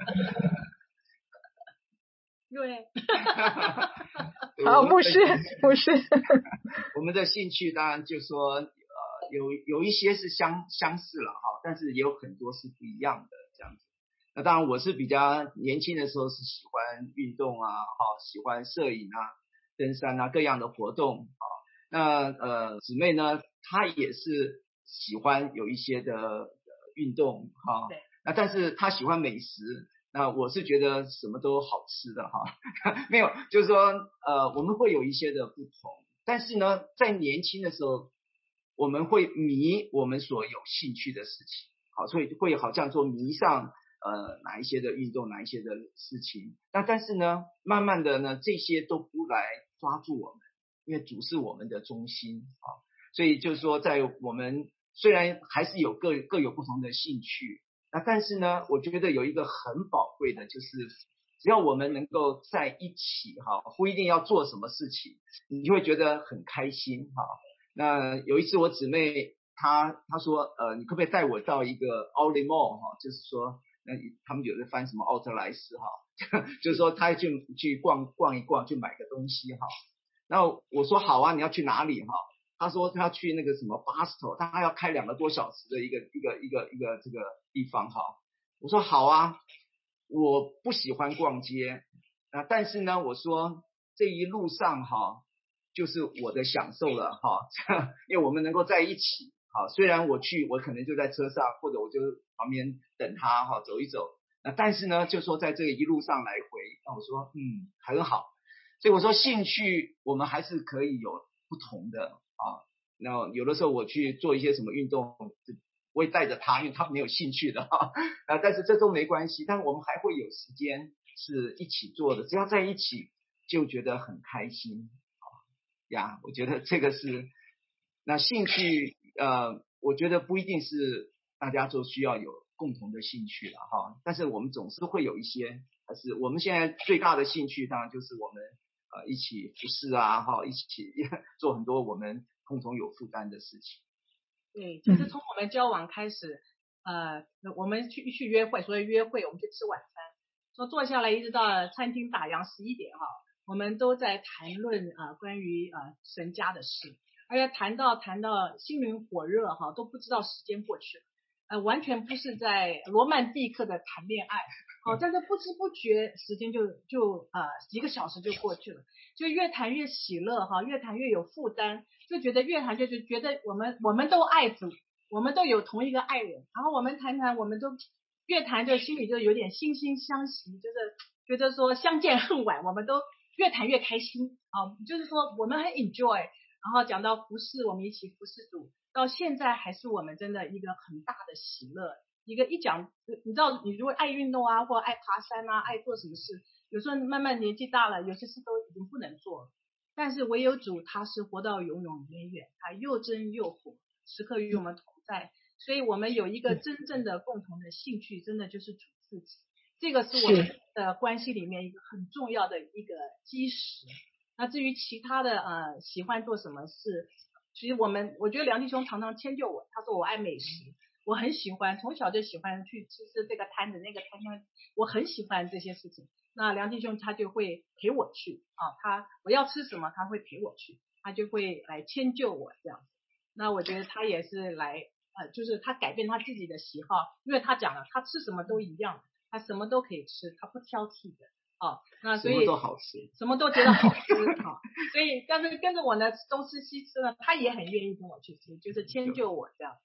对。 好，牧师。 我们的兴趣当然就说有一些是相似了哈，但是也有很多是不一样的这样子。那当然我是比较年轻的时候是喜欢运动啊，喜欢摄影啊、登山啊各样的活动啊。那姊妹呢，她也是喜欢有一些的运动哈。那但是她喜欢美食，那我是觉得什么都好吃的哈。没有，就是说我们会有一些的不同，但是呢，在年轻的时候，我们会迷我们所有兴趣的事情，好，所以会好像说迷上哪一些的运动，哪一些的事情。那但是呢，慢慢的呢，这些都不来抓住我们。因为主是我们的中心啊，所以就是说，在我们虽然还是有各有不同的兴趣，那但是呢，我觉得有一个很宝贵的，就是只要我们能够在一起哈，不一定要做什么事情，你就会觉得很开心哈。那有一次我姊妹她说你可不可以带我到一个 Outlet Mall 哈，就是说那他们有的翻什么奥特莱斯哈，就是说她去逛一逛，去买个东西哈。然后我说好啊，你要去哪里哈？他说他要去那个什么 Boston， 他要开2个多小时的一个这个地方哈。我说好啊，我不喜欢逛街但是呢，我说这一路上哈，就是我的享受了哈，因为我们能够在一起哈。虽然我可能就在车上，或者我就旁边等他哈，走一走。但是呢，就说在这个一路上来回，那我说很好。所以我说兴趣我们还是可以有不同的啊。那有的时候我去做一些什么运动，我也带着他，因为他没有兴趣的但是这都没关系，但是我们还会有时间是一起做的，只要在一起就觉得很开心呀。我觉得这个是那兴趣我觉得不一定是大家都需要有共同的兴趣了哈，但是我们总是会有一些，还是我们现在最大的兴趣当然就是我们一起服侍啊哈，一起做很多我们共同有负担的事情。 对，其实从我们交往开始我们去约会，所以约会我们去吃晚餐，说坐下来一直到餐厅打烊11点哈，我们都在谈论关于神家的事，而且谈到心灵火热哈，都不知道时间过去了，完全不是在罗曼蒂克的谈恋爱，好，但是不知不觉时间就几个小时就过去了，就越谈越喜乐哈，越谈越有负担，就觉得越谈就觉得我们都爱主，我们都有同一个爱人，然后我们谈我们都越谈就心里就有点惺惺相惜，就是觉得说相见恨晚，我们都越谈越开心就是说我们很 enjoy， 然后讲到服侍，我们一起服侍主，到现在还是我们真的一个很大的喜乐。一讲，你知道，你如果爱运动啊，或爱爬山啊，爱做什么事，有时候慢慢年纪大了，有些事都已经不能做了。但是唯有主，他是活到永永远远，他又真又活，时刻与我们同在。所以我们有一个真正的共同的兴趣，真的就是主自己。这个是我们的关系里面一个很重要的一个基石。那至于其他的喜欢做什么事，其实我觉得梁弟兄常常迁就我，他说我爱美食。我很喜欢，从小就喜欢去吃这个摊子那个摊子，我很喜欢这些事情。那梁弟兄他就会陪我去我要吃什么他会陪我去，他就会来迁就我这样子。那我觉得他也是来就是他改变他自己的喜好，因为他讲了他吃什么都一样，他什么都可以吃，他不挑剔的那所以什么都好吃， 什么都觉得好吃所以但是跟着我呢东吃西吃呢，他也很愿意跟我去吃，就是迁就我这样子。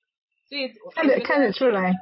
所以看得出来。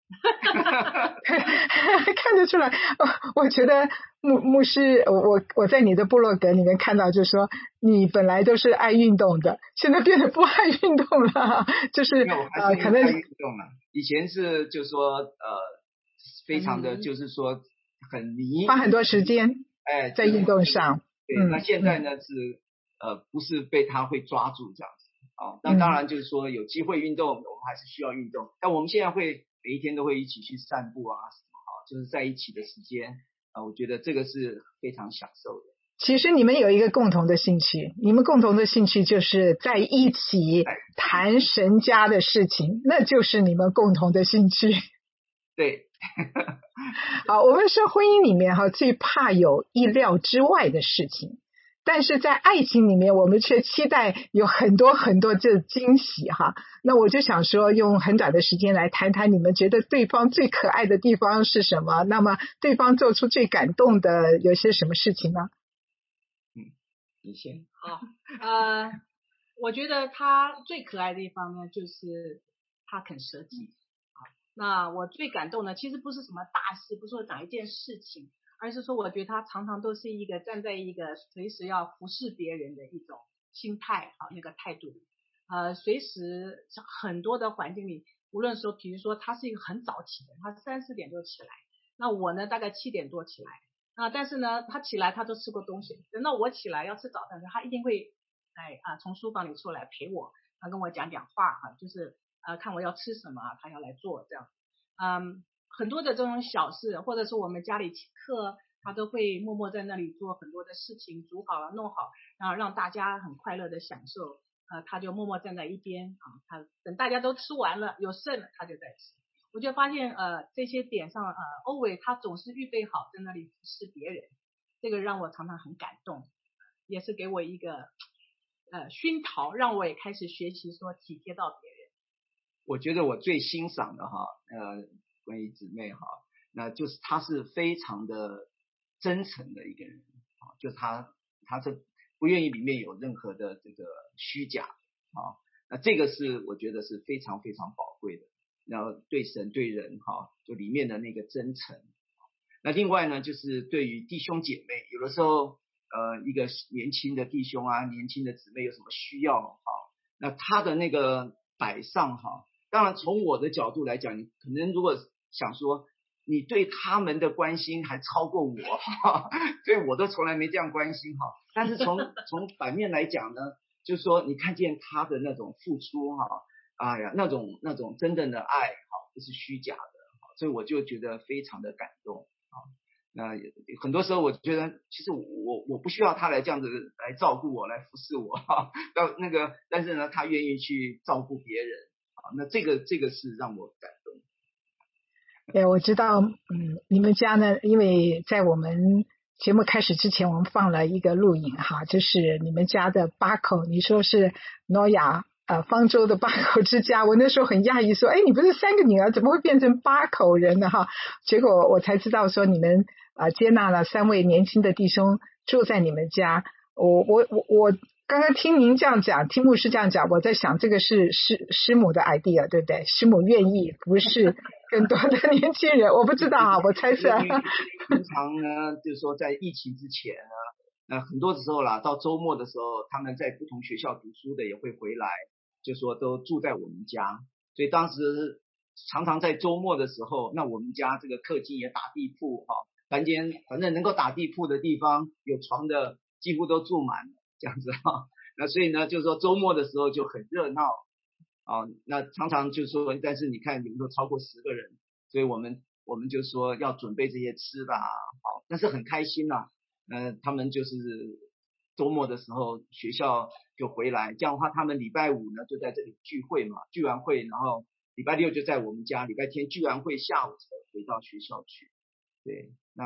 看得出来，我觉得牧师，我在你的部落格里面看到，就是说你本来都是爱运动的，现在变得不爱运动了，就是可能爱运动了。以前是就是说非常的就是说很迷， 花很多时间在运动上。 对，那现在呢是不是被他会抓住这样子啊？那当然就是说有机会运动，我们还是需要运动，但我们现在会每一天都会一起去散步啊什么就是在一起的时间我觉得这个是非常享受的。 其实你们有一个共同的兴趣，你们共同的兴趣就是在一起谈神家的事情，那就是你们共同的兴趣。 对。 好，我们说婚姻里面最怕有意料之外的事情，但是在爱情里面我们却期待有很多很多这惊喜那我就想说用很短的时间来谈谈你们觉得对方最可爱的地方是什么，那么对方做出最感动的有些什么事情呢？ 你先。 好，我觉得他最可爱的地方呢就是他肯舍己。那我最感动的其实不是什么大事，不是说讲一件事情，而是说我觉得他常常都是一个站在一个随时要服侍别人的一种心态那个态度随时很多的环境里，无论说比如说他是一个很早起的，他3、4点就起来，那我呢大概7点多起来但是呢他起来他都吃过东西，等到我起来要吃早餐的时候，他一定会从书房里出来陪我，他跟我讲话就是看我要吃什么他要来做这样。很多的这种小事，或者是我们家里请客，他都会默默在那里做很多的事情，煮好了弄好，然后让大家很快乐的享受他就默默站在一边他等大家都吃完了有剩了他就在吃。我就发现这些点上欧伟他总是预备好在那里服侍别人，这个让我常常很感动，也是给我一个熏陶，让我也开始学习说体贴到别人。 我觉得我最欣赏的关于姊妹那就是她是非常的真诚的一个人就是她是不愿意里面有任何的这个虚假那这个是我觉得是非常非常宝贵的，然后对神对人就里面的那个真诚。那另外呢就是对于弟兄姐妹，有的时候一个年轻的弟兄年轻的姊妹有什么需要那他的那个摆上当然从我的角度来讲，你可能如果想说你对他们的关心还超过我所以我都从来没这样关心但是从反面来讲呢，就是说你看见他的那种付出那种真正的爱不是虚假的所以我就觉得非常的感动那很多时候我觉得其实我不需要他来这样子来照顾我来服侍我但是呢他愿意去照顾别人那这个是让我感动。 对，我知道你们家呢，因为在我们节目开始之前我们放了一个录影就是你们家的8口，你说是挪亚方舟的8口之家，我那时候很讶异说你不是3个女儿怎么会变成8口人呢结果我才知道说你们接纳了3位年轻的弟兄住在你们家。我刚刚听您这样讲，听牧师这样讲，我在想这个是师母的 idea 对不对？师母愿意服侍更多的年轻人，我不知道我猜测。 平常呢就是说在疫情之前呢很多时候啦，到周末的时候他们在不同学校读书的也会回来，就说都住在我们家，所以当时常常在周末的时候，那我们家这个客厅也打地铺反正能够打地铺的地方有床的几乎都住满了这样子那所以呢就是说周末的时候就很热闹那常常就说，但是你看你们都超过10个人，所以我们就说要准备这些吃的但是很开心他们就是周末的时候学校就回来，这样的话他们礼拜5呢就在这里聚会嘛，聚完会然后礼拜6就在我们家，礼拜天聚完会下午才回到学校去。对，那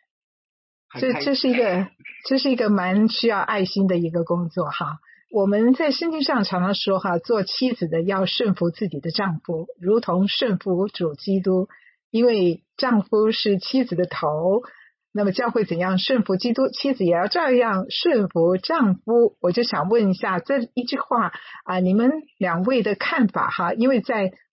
这是一个蛮需要爱心的一个工作我们在圣经上常常说做妻子的要顺服自己的丈夫，如同顺服主基督，因为丈夫是妻子的头，那么教会怎样顺服基督，妻子也要照样顺服丈夫。我就想问一下这一句话你们2位的看法因为在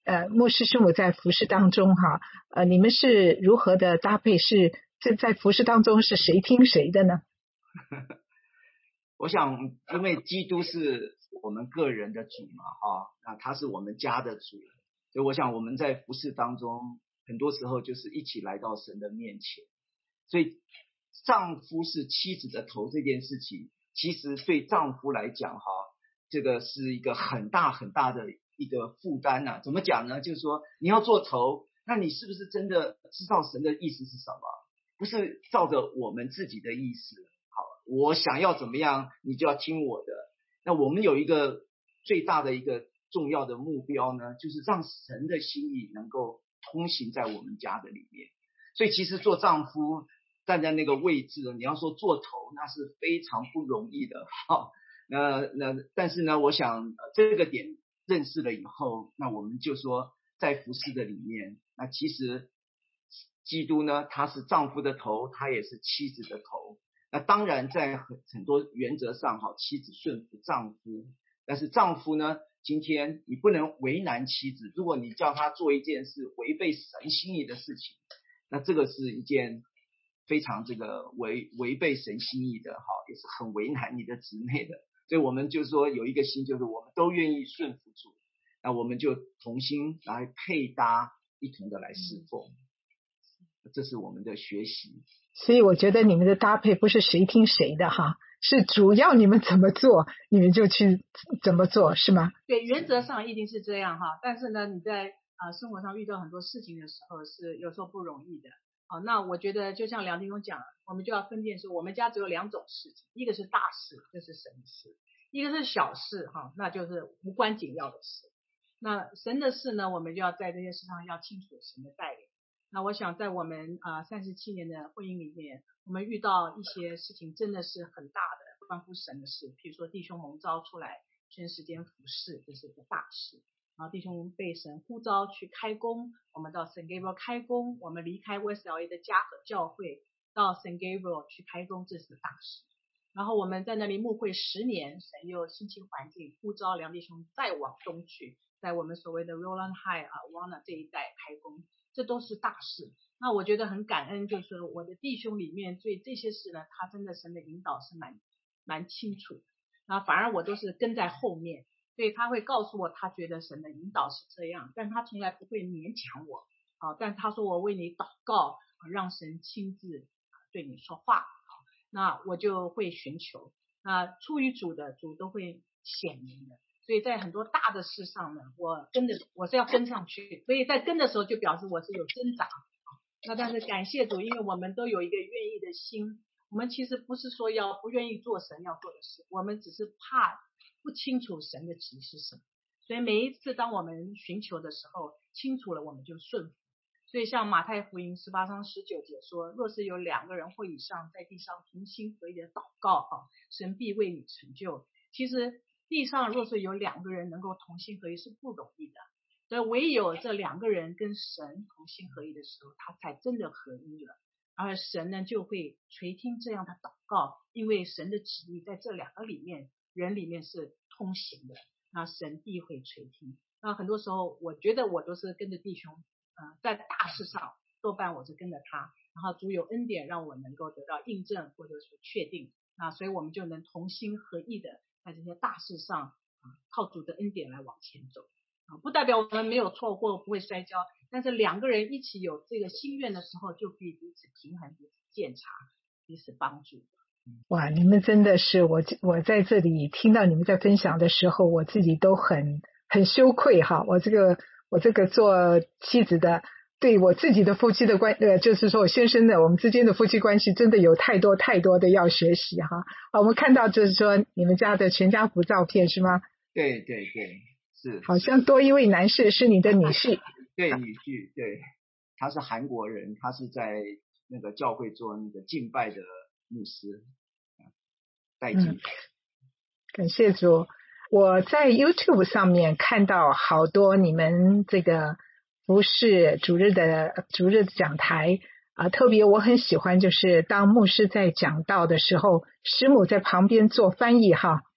牧师师母在服事当中哈，你们是如何的搭配？是在服事当中是谁听谁的呢？ 我想，因为基督是我们个人的主嘛，那他是我们家的主，所以我想我们在服事当中，很多时候就是一起来到神的面前。所以丈夫是妻子的头这件事情，其实对丈夫来讲这个是一个很大很大的一个负担怎么讲呢？就是说你要做头，那你是不是真的知道神的意思是什么？不是照着我们自己的意思，我想要怎么样你就要听我的。那我们有一个最大的一个重要的目标呢，就是让神的心意能够通行在我们家的里面。所以其实做丈夫站在那个位置，你要说做头，那是非常不容易的。但是呢，我想这个点认识了以后，那我们就说在服事的里面，那其实基督呢，他是丈夫的头，他也是妻子的头。那当然在很多原则上妻子顺服丈夫，但是丈夫呢，今天你不能为难妻子。如果你叫他做一件事违背神心意的事情，那这个是一件非常这个违背神心意的也是很为难你的姊妹的。所以我们就说有一个心，就是我们都愿意顺服主，那我们就同心来配搭，一同的来侍奉。这是我们的学习。 所以我觉得你们的搭配不是谁听谁的是主要你们怎么做你们就去怎么做，是吗？ 对，原则上一定是这样但是呢，你在生活上遇到很多事情的时候是有时候不容易的。那我觉得就像梁弟兄讲，我们就要分辨说，我们家只有两种事情，一个是大事，这是神的事；一个是小事那就是无关紧要的事。那神的事呢，我们就要在这些事上要清楚神的带领。那我想在我们37年的婚姻里面，我们遇到一些事情真的是很大的关乎神的事，比如说弟兄蒙召出来全时间服事，这是一个大事。然后弟兄被神呼召去开工，我们到 St. Gabriel 开工，我们离开 West LA 的家和教会到 St. Gabriel 去开工，这是大事。然后我们在那里牧会10年，神又新情环境呼召梁弟兄再往东去，在我们所谓的 Roland High Warner 这一带开工，这都是大事。那我觉得很感恩，就是我的弟兄里面对这些事呢，他真的神的引导是蛮清楚的。那反而我都是跟在后面，所以他会告诉我他觉得神的引导是这样，但他从来不会勉强我但他说我为你祷告，让神亲自对你说话，那我就会寻求。那出于主的，主都会显明的。所以在很多大的事上呢，我是要跟上去，所以在跟的时候就表示我是有挣扎。那但是感谢主，因为我们都有一个愿意的心，我们其实不是说不愿意做神要做的事，我们只是怕不清楚神的旨意是什么。所以每一次当我们寻求的时候清楚了，我们就顺服。所以像马太福音18章19节说，若是有2个人或以上在地上同心合意的祷告神必为你成就。其实地上若是有2个人能够同心合意是不容易的，所以唯有这2个人跟神同心合意的时候，他才真的合一了，而神呢就会垂听这样的祷告，因为神的旨意在这2个人里面是通行的，那神必会垂听。那很多时候我觉得我都是跟着弟兄在大事上多半我是跟着他，然后主有恩典让我能够得到印证或者说确定，那所以我们就能同心合意的在这些大事上靠主的恩典来往前走不代表我们没有错或不会摔跤，但是2个人一起有这个心愿的时候，就可以彼此平衡、彼此鉴察、彼此帮助。 哇，你们真的是我在这里听到你们在分享的时候，我自己都很羞愧我这个做妻子的，对我自己的夫妻的就是说我先生的我们之间的夫妻关系真的有太多的要学习我们看到就是说你们家的全家福照片是吗？ 对对对，是好像多一位男士是你的女婿。 对，女婿，对，他是韩国人，他是在那个教会做那个敬拜的牧师带敬拜。 感谢主。我在 YouTube 上面看到好多你们这个服事主日的讲台特别我很喜欢就是当牧师在讲道的时候，师母在旁边做翻译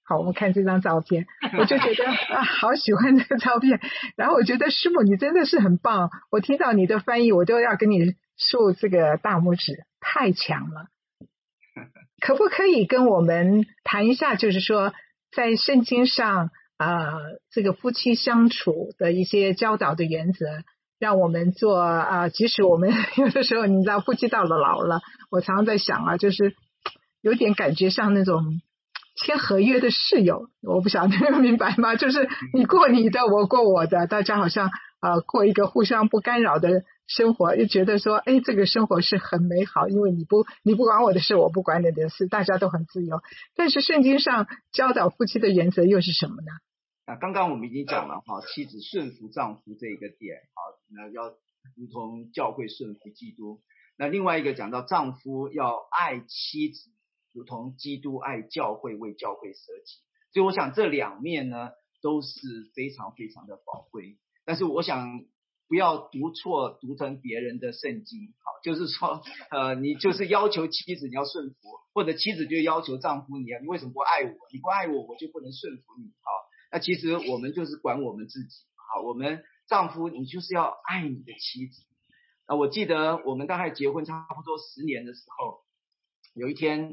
好，我们看这张照片，我就觉得好喜欢这个照片。然后我觉得师母你真的是很棒，我听到你的翻译，我都要跟你竖这个大拇指，太强了。可不可以跟我们谈一下，就是说在圣经上这个夫妻相处的一些教导的原则，让我们做即使我们有的时候你知道夫妻到了老了，我常常在想就是有点感觉像那种签合约的室友，我不晓得明白吗？就是你过你的，我过我的，大家好像过一个互相不干扰的生活，就觉得说这个生活是很美好，因为你不管我的事，我不管你的事，大家都很自由。但是圣经上教导夫妻的原则又是什么呢？ 刚刚我们已经讲了妻子顺服丈夫这一个点，那要如同教会顺服基督。那另外一个讲到丈夫要爱妻子，如同基督爱教会，为教会舍己。所以我想这两面呢都是非常非常的宝贵。但是我想不要读错，读成别人的圣经，就是说你就是要求妻子你要顺服，或者妻子就要求丈夫你为什么不爱我？你不爱我，我就不能顺服你。那其实我们就是管我们自己。我们丈夫你就是要爱你的妻子。我记得我们大概结婚差不多10年的时候，有一天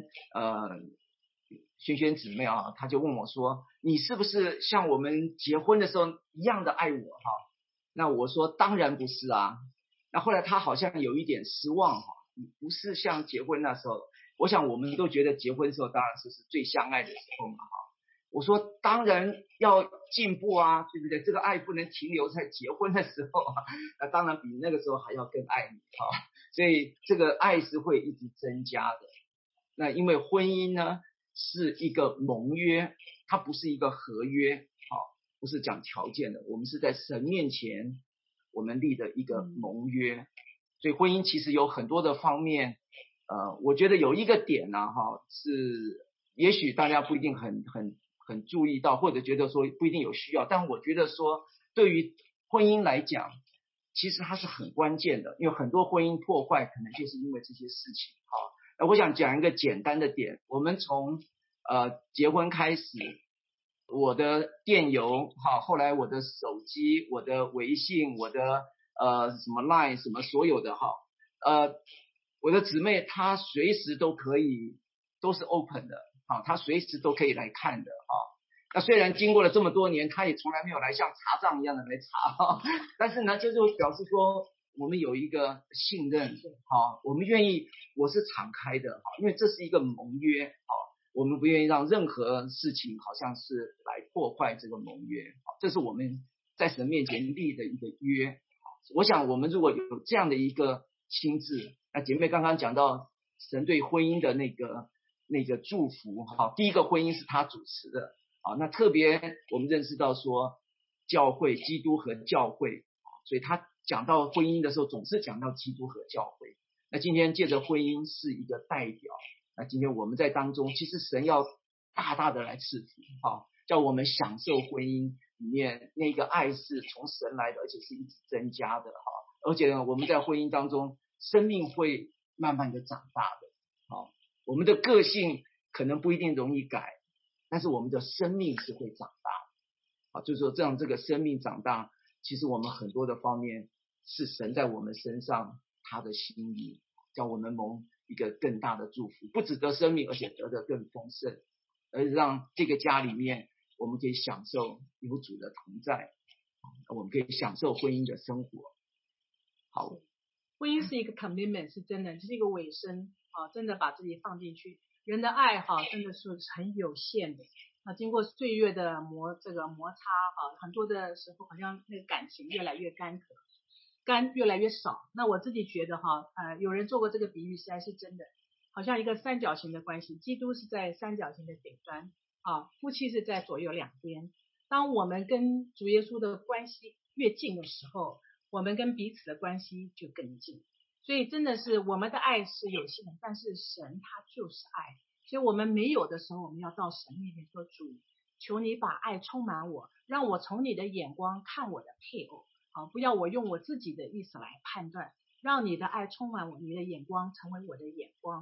萱姊妹她就问我说，你是不是像我们结婚的时候一样的爱我？那我说当然不是啊。那后来她好像有一点失望，不是像结婚那时候。我想我们都觉得结婚的时候当然是最相爱的时候嘛。我说当然要进步啊，对不对？这个爱不能停留在结婚的时候，那当然比那个时候还要更爱你。所以这个爱是会一直增加的。那因为婚姻呢是一个盟约，它不是一个合约，不是讲条件的，我们是在神面前我们立的一个盟约。所以婚姻其实有很多的方面，我觉得有一个点呢，是也许大家不一定很注意到，或者觉得说不一定有需要，但我觉得说对于婚姻来讲，其实它是很关键的，因为很多婚姻破坏可能就是因为这些事情。我想讲一个简单的点，我们从结婚开始，我的电邮后来我的手机，我的微信，我的什么 Line 什么所有的我的姊妹她随时都可以，都是 open 的，她随时都可以来看的。那虽然经过了这么多年，她也从来没有来像查账一样的来查，但是呢，这就表示说我们有一个信任，我们愿意，我是敞开的，因为这是一个盟约，我们不愿意让任何事情好像是来破坏这个盟约，这是我们在神面前立的一个约。我想我们如果有这样的一个心智，那姐妹刚刚讲到神对婚姻的那个祝福，第一个婚姻是他主持的，那特别我们认识到说教会，基督和教会，所以他讲到婚姻的时候总是讲到基督和教会。那今天借着婚姻是一个代表，那今天我们在当中，其实神要大大的来赐福，叫我们享受婚姻里面那个爱是从神来的，而且是一直增加的，而且呢我们在婚姻当中生命会慢慢的长大的，我们的个性可能不一定容易改，但是我们的生命是会长大的，就是说这样这个生命长大，其实我们很多的方面是神在我们身上他的心意，叫我们蒙一个更大的祝福，不只得生命，而且得的更丰盛，而让这个家里面我们可以享受有主的同在，我们可以享受婚姻的生活。好， 婚姻是一个 commitment， 是真的，就是一个委身，真的把自己放进去。人的爱真的是很有限的，经过岁月的摩擦，很多的时候好像那个感情越来越干越来越少。那我自己觉得有人做过这个比喻，实在是真的，好像一个三角形的关系，基督是在三角形的顶端，夫妻是在左右两边。当我们跟主耶稣的关系越近的时候，我们跟彼此的关系就更近。所以真的是我们的爱是有限的，但是神他就是爱，所以我们没有的时候，我们要到神面前说，主，求你把爱充满我，让我从你的眼光看我的配偶，不要我用我自己的意思来判断，让你的爱充满我，你的眼光成为我的眼光。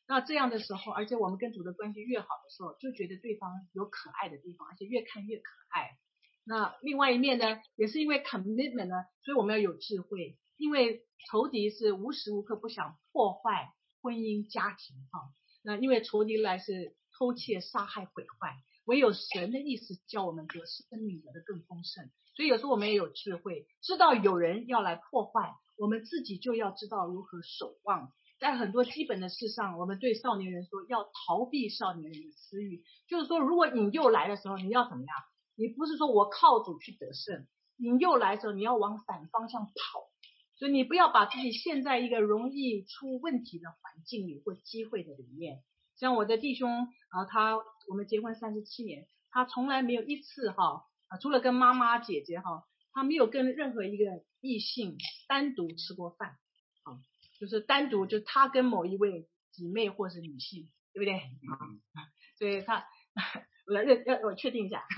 那这样的时候，而且我们跟主的关系越好的时候，就觉得对方有可爱的地方，而且越看越可爱。那另外一面呢，也是因为 commitment 呢，所以我们要有智慧，因为仇敌是无时无刻不想破坏婚姻家庭哈。那因为仇敌来是偷窃、杀害、毁坏，唯有神的意思叫我们得生命得的更丰盛。所以有时候我们也有智慧，知道有人要来破坏，我们自己就要知道如何守望。在很多基本的事上，我们对少年人说要逃避少年人的私欲，就是说如果引诱来的时候，你要怎么样？你不是说我靠主去得胜，引诱来的时候你要往反方向跑，所以你不要把自己陷在一个容易出问题的环境里或机会的里面。像我的弟兄我们结婚37年，他从来没有一次除了跟妈妈姐姐他没有跟任何一个异性单独吃过饭，就是单独就他跟某一位姊妹或是女性，对不对？所以他我确定一下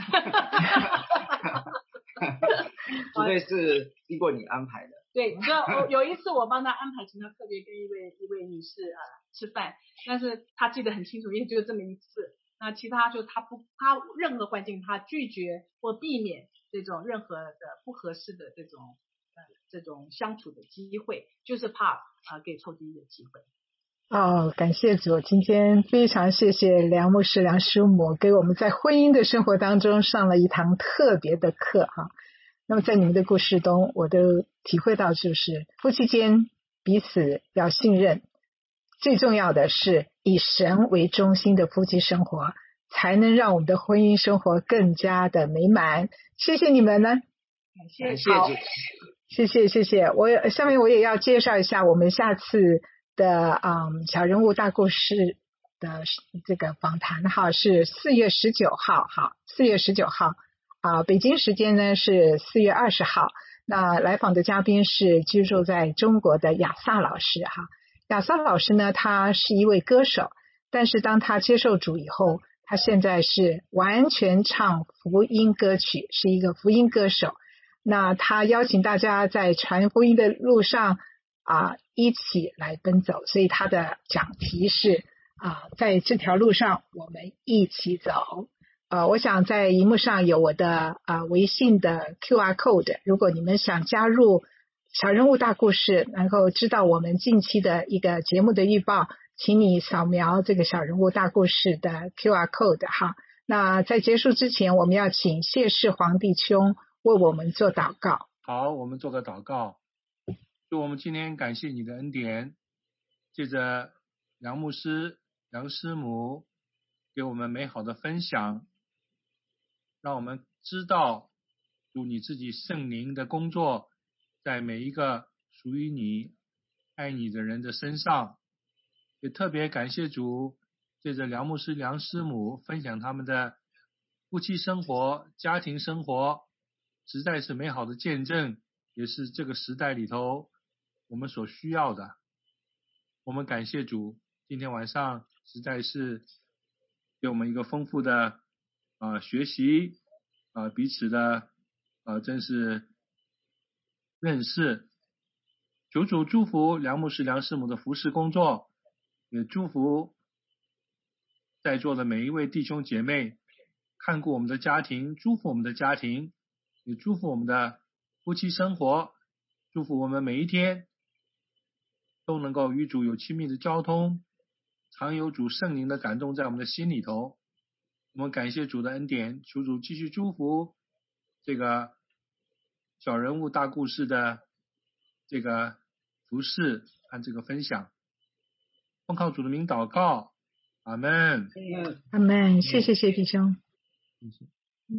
除非是经过你安排的。 对，你知道有一次我帮他安排，请他特别跟一位女士吃饭，但是他记得很清楚，因为就这么一次。那其他就他任何环境他拒绝或避免这种任何的不合适的这种相处的机会，就是怕给仇敌一个机会。 感谢主，今天非常谢谢梁牧师、梁师母给我们在婚姻的生活当中上了一堂特别的课哈。那么在你们的故事中，我都体会到就是夫妻间彼此要信任，最重要的是以神为中心的夫妻生活，才能让我们的婚姻生活更加的美满。谢谢你们呢， 感谢主， 谢谢。下面我也要介绍一下我们下次的小人物大故事的这个访谈是4月19号北京时间呢是4月20号。那来访的嘉宾是居住在中国的亚萨老师亚萨老师呢，他是一位歌手，但是当他接受主以后，他现在是完全唱福音歌曲，是一个福音歌手。那他邀请大家在传福音的路上一起来奔走，所以他的讲题是在这条路上我们一起走。我想在荧幕上有我的微信的 QR code， 如果你们想加入小人物大故事，能够知道我们近期的一个节目的预报，请你扫描这个小人物大故事的 QR code 那在结束之前，我们要请谢氏黄弟兄为我们做祷告。 好，我们做个祷告。主，我们今天感谢你的恩典，借着梁牧师、梁师母给我们美好的分享，让我们知道主你自己圣灵的工作在每一个属于你爱你的人的身上。也特别感谢主，借着梁牧师、梁师母分享他们的夫妻生活、家庭生活，实在是美好的见证，也是这个时代里头我们所需要的。我们感谢主，今天晚上实在是给我们一个丰富的学习彼此的真是认识。主祝福梁牧师、梁师母的服事工作，也祝福在座的每一位弟兄姐妹，看顾我们的家庭，祝福我们的家庭，也祝福我们的夫妻生活，祝福我们每一天都能够与主有亲密的交通，常有主圣灵的感动在我们的心里头。我们感谢主的恩典，求主继续祝福这个小人物大故事的这个服事和这个分享。奉靠主的名祷告，阿们。 阿们，谢谢弟兄。 谢谢。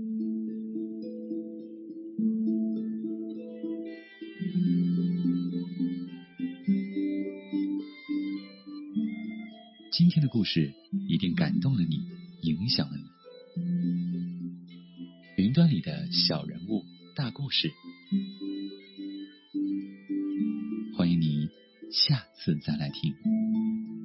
今天的故事一定感动了你，影响了你。云端里的小人物大故事，欢迎你下次再来听。